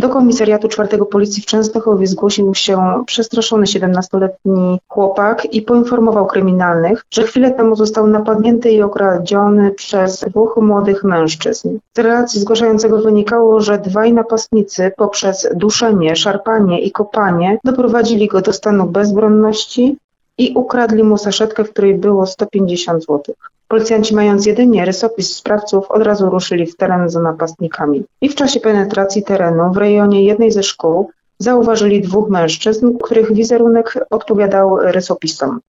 Do komisariatu 4 Policji w Częstochowie zgłosił się przestraszony 17-letni chłopak i poinformował kryminalnych, że chwilę temu został napadnięty i okradziony przez 2 młodych mężczyzn. Z relacji zgłaszającego wynikało, że 2 napastnicy poprzez duszenie, szarpanie i kopanie doprowadzili go do stanu bezbronności i ukradli mu saszetkę, w której było 150 zł. Policjanci, mając jedynie rysopis sprawców, od razu ruszyli w teren za napastnikami. I w czasie penetracji terenu w rejonie jednej ze szkół zauważyli 2 mężczyzn, których wizerunek odpowiadał rysopisom.